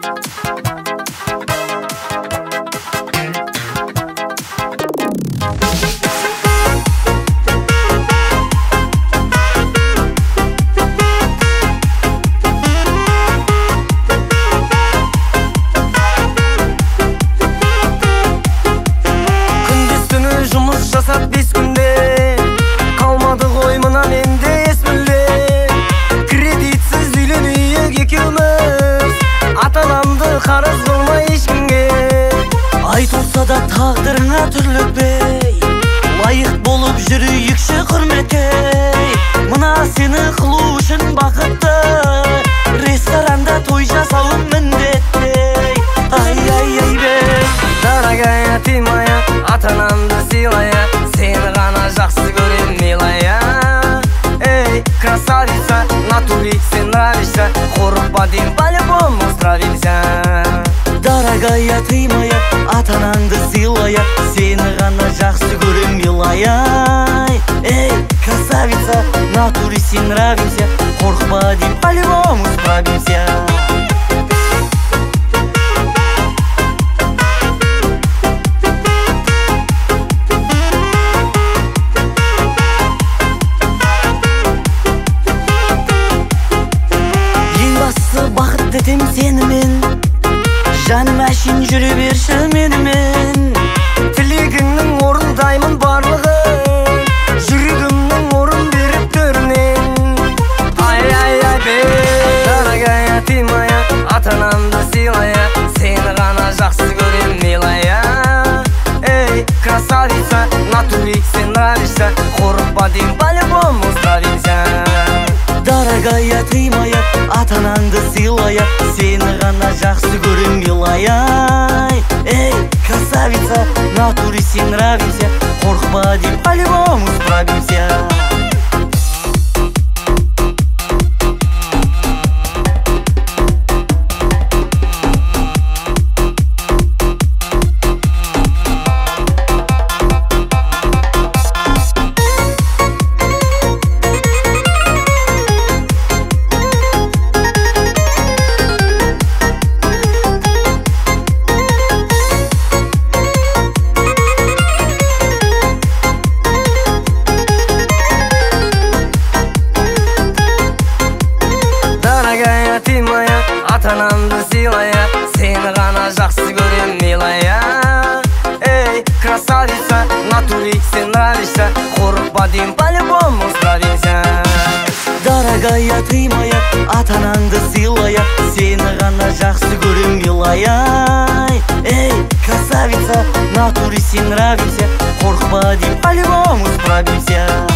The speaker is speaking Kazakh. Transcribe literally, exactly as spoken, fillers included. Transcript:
Қарыз болмай ешкімге айтылса да тағдырыңа түрлік бей лайық болып жүрейікші құрметке мына сені қылу үшін бақытты ресторанда той жасауым міндетті ай ай ай бей дорогая ты моя ата-анамды сыйлая сені ғана жақсы көрем милая эй красавица натуре сен нравишься қорықпа дейм по-любому справимся. Дорогая ты моя ата-анаңды сыйлая сені ғана жақсы көрем милая эй красавица натуре сен нравимся қорықпа дейм по-любому справимся. Бақыт етем сенімен жаным әшейін жүре берші менімен тілегіңнің орындаймын барлығын жүрегімнің орын беріп төрінен ай ай ай бей дорогая ты моя ата-анамды сыйлая сені ғана жақсы көрем милая эй красавица натуре сен нравишься қорықпа дейм по-любому справимся. Дорогая ты моя ата-анаңды сыйлая сені ғана жақсы көрем милая эй красавица натуре сен нравимся қорықпа дейм по-любому справимся. Ты моя ата-анамды сыйлая сені ғана жақсы көрем милая эй красавица натуре сен нравишься қорықпа дейм по-любому справимся. Дорогая ты моя ата-анаңды сыйлая сені ғана жақсы көрем милая эй красавица натуре сен нравимся қорықпа дейм по-любому справимся.